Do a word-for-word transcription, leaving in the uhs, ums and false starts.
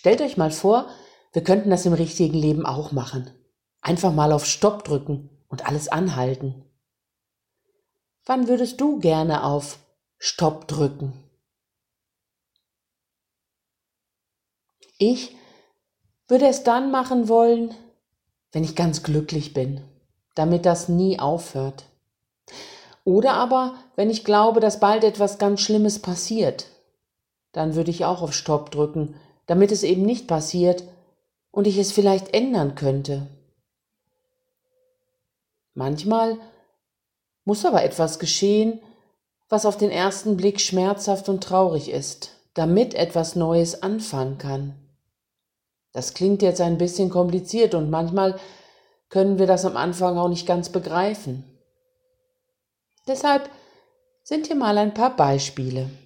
Stellt euch mal vor, wir könnten das im richtigen Leben auch machen. Einfach mal auf Stopp drücken und alles anhalten. Wann würdest du gerne auf Stopp drücken? Ich würde es dann machen wollen, wenn ich ganz glücklich bin, damit das nie aufhört. Oder aber, wenn ich glaube, dass bald etwas ganz Schlimmes passiert, dann würde ich auch auf Stopp drücken, damit es eben nicht passiert und ich es vielleicht ändern könnte. Manchmal muss aber etwas geschehen, was auf den ersten Blick schmerzhaft und traurig ist, damit etwas Neues anfangen kann. Das klingt jetzt ein bisschen kompliziert und manchmal können wir das am Anfang auch nicht ganz begreifen. Deshalb sind hier mal ein paar Beispiele.